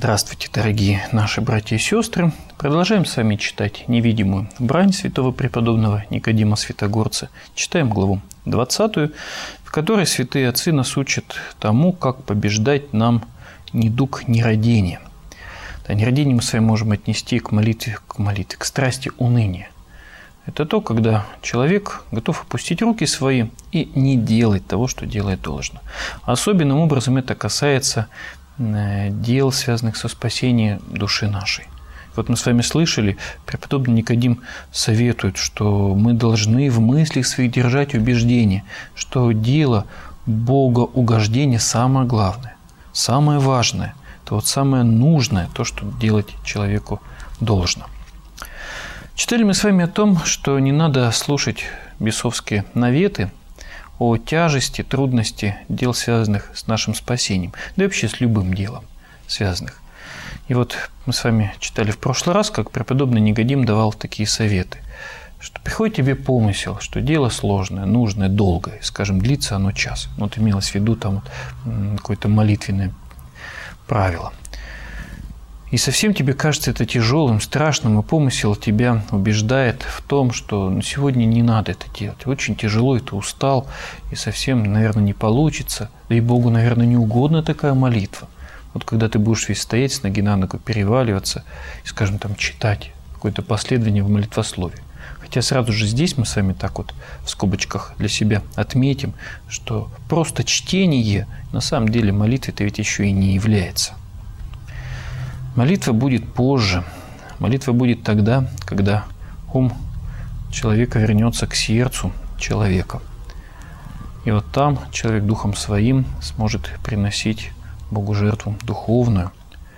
Здравствуйте, дорогие наши братья и сестры. Продолжаем с вами читать невидимую брань святого преподобного Никодима Святогорца. Читаем главу 20, в которой святые отцы нас учат тому, как побеждать нам недуг нерадения. Да, нерадение мы с вами можем отнести к молитве, к страсти уныния. Это то, когда человек готов опустить руки свои и не делать того, что делать должно. Особенным образом это касается дел, связанных со спасением души нашей. Вот мы с вами слышали, преподобный Никодим советует, что мы должны в мыслях своих держать убеждение, что дело богоугождения самое главное, самое важное, то вот самое нужное, то, что делать человеку должно. Читали мы с вами о том, что не надо слушать бесовские наветы о тяжести, трудности дел, связанных с нашим спасением, да и вообще с любым делом связанных. И вот мы с вами читали в прошлый раз, как преподобный Никодим давал такие советы, что приходит тебе помысел, что дело сложное, нужное, долгое, скажем, длится оно час. Вот имелось в виду там вот какое-то молитвенное правило. И совсем тебе кажется это тяжелым, страшным, и помысел тебя убеждает в том, что сегодня не надо это делать. Очень тяжело, и ты устал, и совсем, наверное, не получится. Да и Богу, наверное, не угодна такая молитва. Вот когда ты будешь весь стоять с ноги на ногу, переваливаться и, скажем, там читать какое-то последование в молитвословии. Хотя сразу же здесь мы с вами так вот в скобочках для себя отметим, что просто чтение на самом деле молитвой-то ведь еще и не является. Молитва будет позже. Молитва будет тогда, когда ум человека вернется к сердцу человека. И вот там человек духом своим сможет приносить Богу жертву духовную.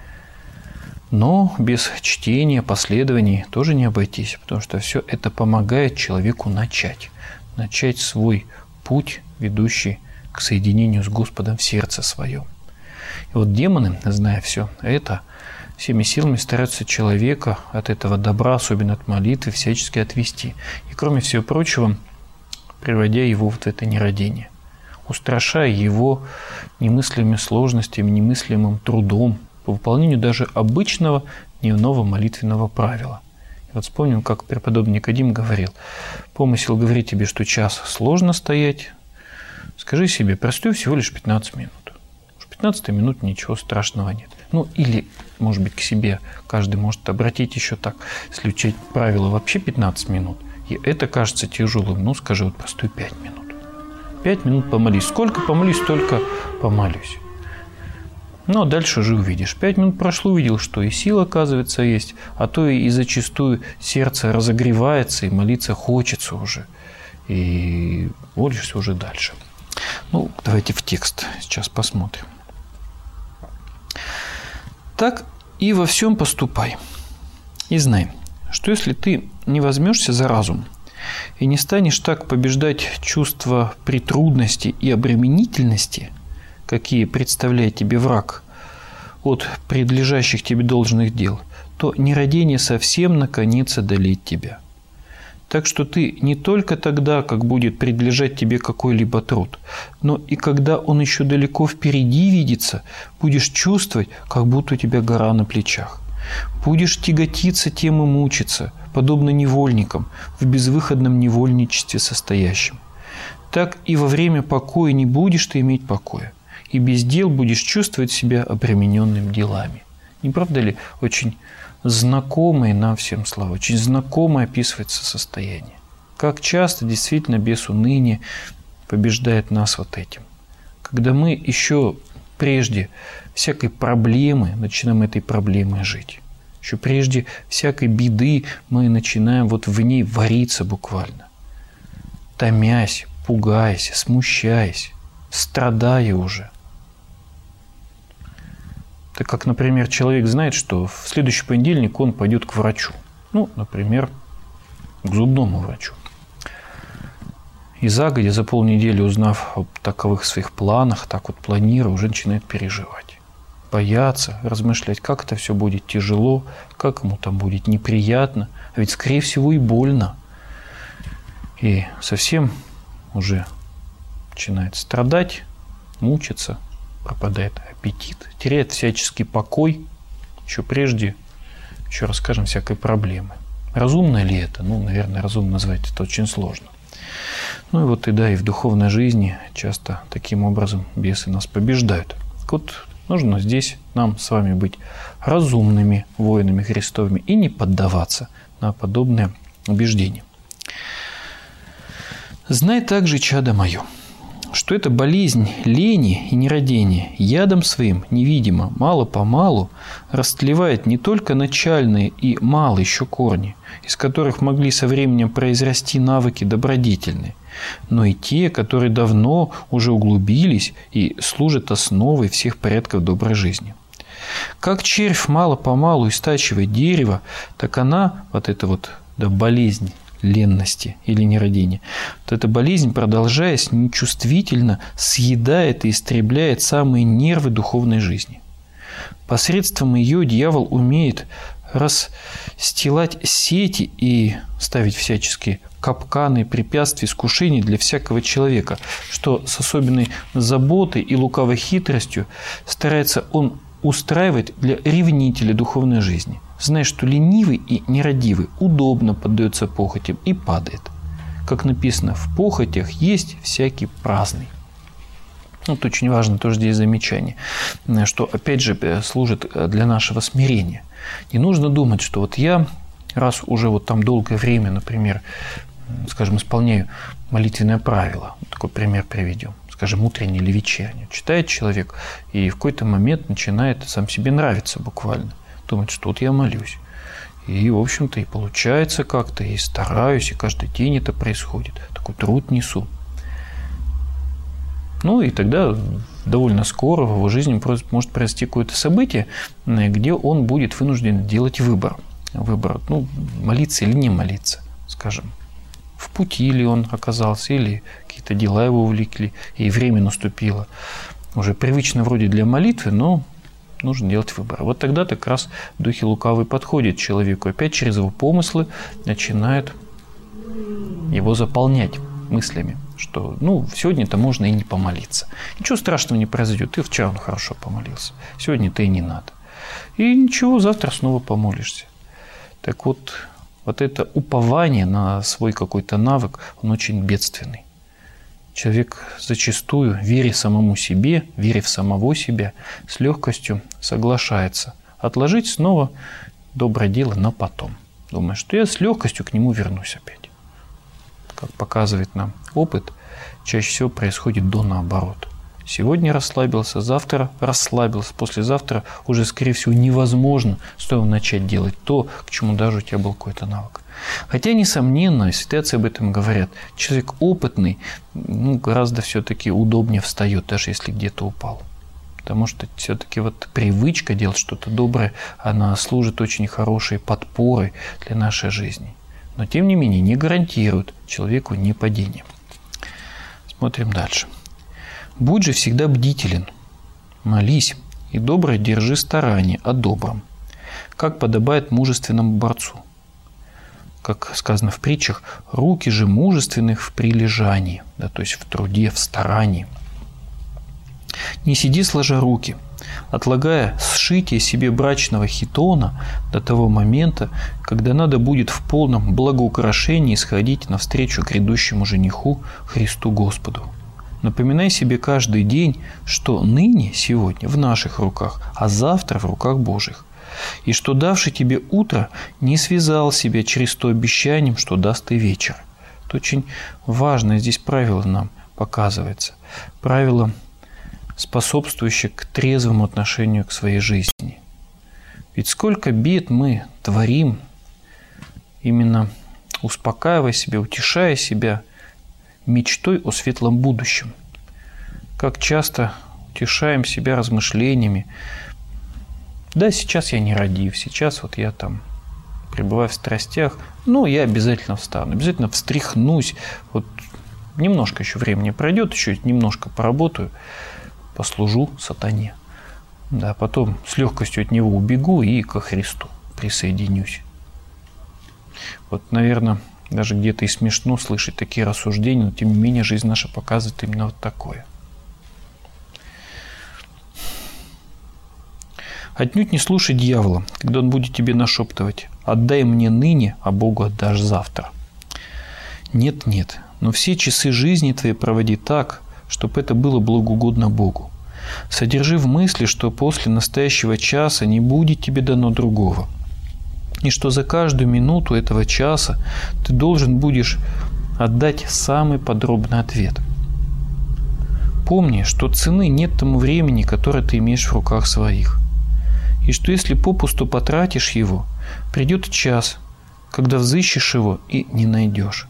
Но без чтения, последований тоже не обойтись, потому что все это помогает человеку начать свой путь, ведущий к соединению с Господом в сердце своем. И вот демоны, зная все это, всеми силами стараются человека от этого добра, особенно от молитвы, всячески отвести. И, кроме всего прочего, приводя его в это нерадение, устрашая его немыслимыми сложностями, немыслимым трудом по выполнению даже обычного дневного молитвенного правила. И вот вспомним, как преподобный Никодим говорил: «Помысел говорит тебе, что час сложно стоять. Скажи себе, простой всего лишь 15 минут. В 15 минут ничего страшного нет». Ну, или, может быть, к себе каждый может обратить еще так, если учить правило вообще 15 минут, и это кажется тяжелым, ну, скажи вот простой 5 минут. 5 минут помолись. Сколько помолись, столько помолюсь. Ну, а дальше уже увидишь. 5 минут прошло, увидел, что и сила, оказывается, есть, а то и зачастую сердце разогревается, и молиться хочется уже, и молишься уже дальше. Ну, давайте в текст сейчас посмотрим. Так и во всем поступай. И знай, что если ты не возьмешься за разум и не станешь так побеждать чувства притрудности и обременительности, какие представляет тебе враг от предлежащих тебе должных дел, то нерадение совсем наконец одолеет тебя. Так что ты не только тогда, как будет предлежать тебе какой-либо труд, но и когда он еще далеко впереди видится, будешь чувствовать, как будто у тебя гора на плечах. Будешь тяготиться тем и мучиться, подобно невольникам, в безвыходном невольничестве состоящим. Так и во время покоя не будешь ты иметь покоя, и без дел будешь чувствовать себя обремененным делами. Не правда ли очень знакомое нам всем слова, очень знакомое описывается состояние. Как часто действительно без уныния побеждает нас вот этим. Когда мы еще прежде всякой проблемы начинаем этой проблемой жить. Еще прежде всякой беды мы начинаем вот в ней вариться буквально. Томясь, пугаясь, смущаясь, страдая уже. Так как, например, человек знает, что в следующий понедельник он пойдет к врачу. Ну, например, к зубному врачу. И загодя, за полнедели, узнав о таковых своих планах, так вот планируя, уже начинает переживать. Бояться, размышлять, как это все будет тяжело, как ему там будет неприятно, а ведь, скорее всего, и больно. И совсем уже начинает страдать, мучиться, пропадает аппетит, теряет всяческий покой, еще прежде, еще расскажем, всякой проблемы. Разумно ли это? Наверное, разумно назвать это очень сложно. И вот и в духовной жизни часто таким образом бесы нас побеждают. Так вот, нужно здесь нам с вами быть разумными воинами Христовыми и не поддаваться на подобные убеждения. «Знай также, чадо мое, что эта болезнь лени и нерадения ядом своим невидимо, мало-помалу растлевает не только начальные и малые еще корни, из которых могли со временем произрасти навыки добродетельные, но и те, которые давно уже углубились и служат основой всех порядков доброй жизни. Как червь мало-помалу истачивает дерево, так она, болезнь ленности или нерадения, эта болезнь, продолжаясь, нечувствительно съедает и истребляет самые нервы духовной жизни. Посредством ее дьявол умеет расстилать сети и ставить всяческие капканы, препятствия, искушений для всякого человека, что с особенной заботой и лукавой хитростью старается он устраивать для ревнителя духовной жизни, зная, что ленивый и нерадивый удобно поддается похотям и падает. Как написано, в похотях есть всякий праздный. Это очень важно тоже здесь замечание, что опять же служит для нашего смирения. Не нужно думать, что я раз уже долгое время, например, исполняю молитвенное правило, такой пример приведем, утреннее или вечернее, читает человек и в какой-то момент начинает сам себе нравиться буквально. Думать, что я молюсь. И, в общем-то, и получается как-то, и стараюсь, и каждый день это происходит. Такой труд несу. И тогда довольно скоро в его жизни может произойти какое-то событие, где он будет вынужден делать выбор. Молиться или не молиться, скажем. В пути ли он оказался, или какие-то дела его увлекли, и время наступило. Уже привычно вроде для молитвы, но нужно делать выбор. Вот тогда как раз духи лукавые подходят человеку, опять через его помыслы начинают его заполнять мыслями, что сегодня-то можно и не помолиться. Ничего страшного не произойдет. Ты вчера хорошо помолился. Сегодня-то и не надо. И ничего, завтра снова помолишься. Так вот это упование на свой какой-то навык, он очень бедственный. Человек зачастую, веря самому себе, веря в самого себя, с легкостью соглашается отложить снова доброе дело на потом. Думая, что я с легкостью к нему вернусь опять. Как показывает нам опыт, чаще всего происходит наоборот. Сегодня расслабился, завтра расслабился, послезавтра уже, скорее всего, невозможно снова начать делать то, к чему даже у тебя был какой-то навык. Хотя, несомненно, святые отцы об этом говорят, человек опытный гораздо все-таки удобнее встает, даже если где-то упал. Потому что все-таки привычка делать что-то доброе, она служит очень хорошей подпорой для нашей жизни. Но, тем не менее, не гарантирует человеку непадение. Смотрим дальше. «Будь же всегда бдителен, молись, и доброе держи старание о добром, как подобает мужественному борцу. Как сказано в притчах, руки же мужественных в прилежании, то есть в труде, в старании. Не сиди сложа руки, отлагая сшитие себе брачного хитона до того момента, когда надо будет в полном благоукрашении сходить навстречу грядущему жениху Христу Господу. Напоминай себе каждый день, что ныне, сегодня в наших руках, а завтра в руках Божьих. И что, давший тебе утро, не связал себя через то обещанием, что даст и вечер». Это очень важное здесь правило нам показывается. Правило, способствующее к трезвому отношению к своей жизни. Ведь сколько бед мы творим, именно успокаивая себя, утешая себя мечтой о светлом будущем. Как часто утешаем себя размышлениями: да, сейчас я нерадив, сейчас я пребываю в страстях, я обязательно встану, обязательно встряхнусь, немножко еще времени пройдет, еще немножко поработаю, послужу сатане. Да, потом с легкостью от него убегу и ко Христу присоединюсь. Наверное, даже где-то и смешно слышать такие рассуждения, но тем не менее жизнь наша показывает именно такое. Отнюдь не слушай дьявола, когда он будет тебе нашептывать: «Отдай мне ныне, а Богу отдашь завтра». Нет, но все часы жизни твоей проводи так, чтобы это было благоугодно Богу. Содержи в мысли, что после настоящего часа не будет тебе дано другого, и что за каждую минуту этого часа ты должен будешь отдать самый подробный ответ. Помни, что цены нет тому времени, которое ты имеешь в руках своих, и что если попусту потратишь его, придет час, когда взыщешь его и не найдешь.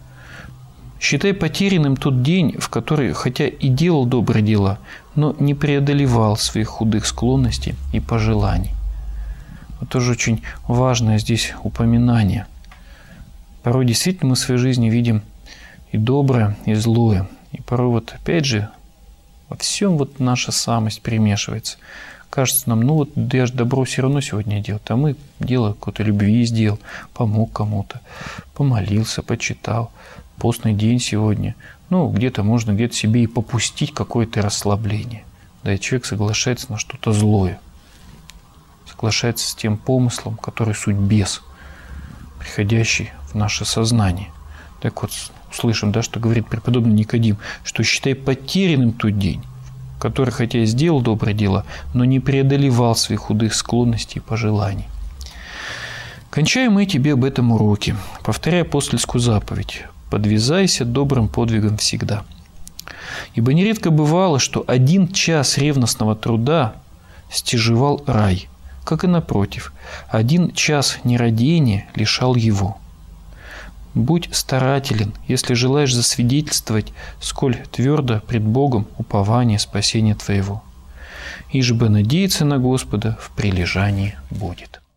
Считай потерянным тот день, в который, хотя и делал добрые дела, но не преодолевал своих худых склонностей и пожеланий. Вот тоже очень важное здесь упоминание. Порой действительно мы в своей жизни видим и доброе, и злое. И порой вот опять же во всем вот наша самость примешивается. Кажется нам, ну вот я же добро все равно сегодня делал, а мы дело какой-то любви сделал, помог кому-то, помолился, почитал. Постный день сегодня. Ну, где-то можно где-то себе и попустить какое-то расслабление. Да, и человек соглашается на что-то злое. Соглашается с тем помыслом, который суть бес, приходящий в наше сознание. Так вот, услышим, да, что говорит преподобный Никодим, что считай потерянным тот день, который, хотя и сделал доброе дело, но не преодолевал своих худых склонностей и пожеланий. Кончаем мы тебе об этом уроке, повторяя апостольскую заповедь: «Подвязайся добрым подвигом всегда». Ибо нередко бывало, что 1 час ревностного труда стяжевал рай, как и напротив, 1 час нерадения лишал его. Будь старателен, если желаешь засвидетельствовать, сколь твердо пред Богом упование спасения твоего. Ишь бы надеяться на Господа в прилежании будет.